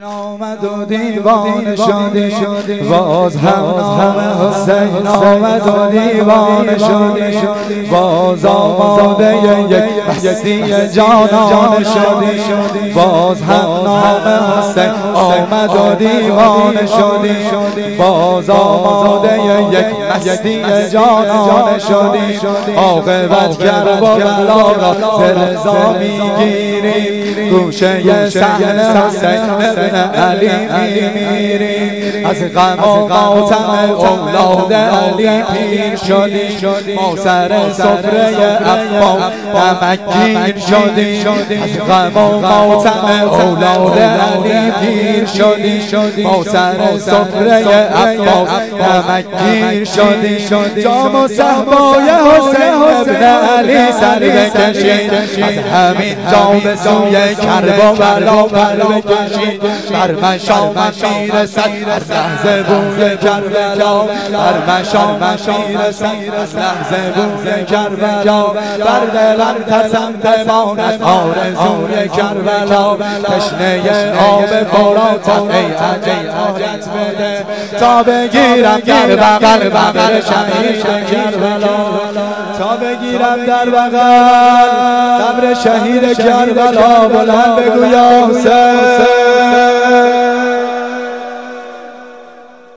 آمد و دیوانه شدی باز هم حسین آمد و دیوانه شدی باز آماده یک هستی جانانه شدی باز هم نام حسین آمد و دیوانه شدی باز آماده یک هستی جانانه شدی عاقبت کربلا را رضا میگیری گوشه صحن حسین علی میری از غم و ماتم اولاد علی پیر شدی ما سر سفره عباس نمکگیر شدی از غم و ماتم اولاد علی پیر شدی ما سر سفره عباس نمکگیر شدی جام و صحبای حسین ابن علی سر بکشید از همین جام به سوی کربلا پر بکشید بر مشام میرسد از لحظه بوی کربلا بر مشام میرسد از لحظه بوی کربلا بر دلم ترسم بماند آرزوی کربلا تشنه آب فرات ای حاجت بده تا بگیرم در بغل بغل شهید کربلا تا بگیرم در بغل قبر شهید کربلا بلند بگو یا حسین